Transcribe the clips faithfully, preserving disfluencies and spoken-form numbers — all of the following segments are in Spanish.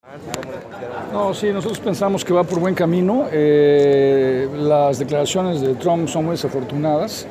No, sí, nosotros pensamos que va por buen camino. Eh, las declaraciones de Trump son muy desafortunadas,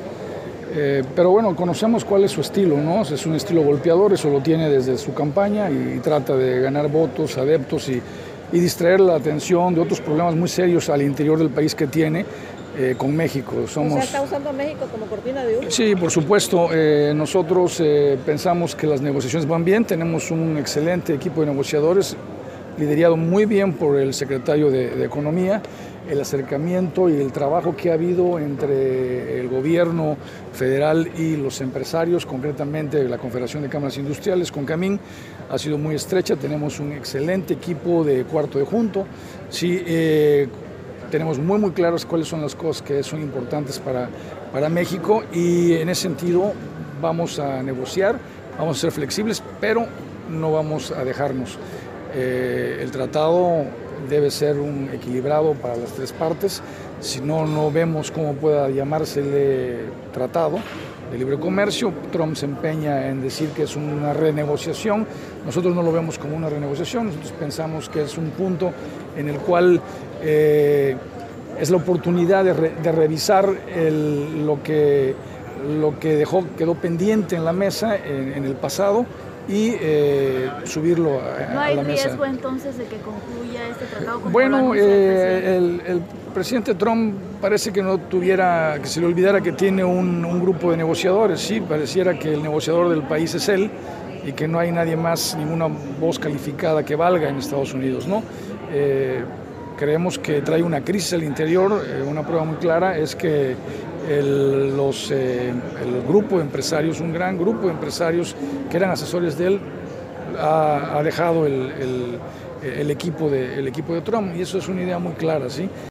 eh, pero bueno, conocemos cuál es su estilo, ¿no? Es un estilo golpeador, eso lo tiene desde su campaña y trata de ganar votos, adeptos y, y distraer la atención de otros problemas muy serios al interior del país que tiene. Eh, con México. Somos... O sea, ¿está usando a México como cortina de humo? Sí, por supuesto. Eh, nosotros eh, pensamos que las negociaciones van bien, tenemos un excelente equipo de negociadores, liderado muy bien por el secretario de, de Economía, el acercamiento y el trabajo que ha habido entre el gobierno federal y los empresarios, concretamente la Confederación de Cámaras Industriales, CONCAMIN, ha sido muy estrecha. Tenemos un excelente equipo de cuarto de junto. Sí, eh, tenemos muy muy claras cuáles son las cosas que son importantes para, para México y en ese sentido vamos a negociar, vamos a ser flexibles, pero no vamos a dejarnos. Eh, el tratado debe ser un equilibrado para las tres partes, si no, no vemos cómo pueda llamársele tratado de libre comercio. Trump se empeña en decir que es una renegociación, nosotros no lo vemos como una renegociación, nosotros pensamos que es un punto en el cual eh, es la oportunidad de, re, de revisar el, lo, que, lo que dejó, quedó pendiente en la mesa en, en el pasado y eh, subirlo a, ¿No hay a la mesa. riesgo entonces de que concluya este tratado? Como Bueno, el, eh, el, el presidente Trump parece que no tuviera, que se le olvidara que tiene un, un grupo de negociadores. Sí, pareciera que el negociador del país es él y que no hay nadie más, ninguna voz calificada que valga en Estados Unidos, ¿no? Eh, creemos que trae una crisis al interior. Eh, una prueba muy clara es que el, los, eh, el grupo de empresarios, un gran grupo de empresarios que eran asesores de él, ha, ha dejado el, el, el, equipo de, el equipo de Trump, y eso es una idea muy clara, ¿sí?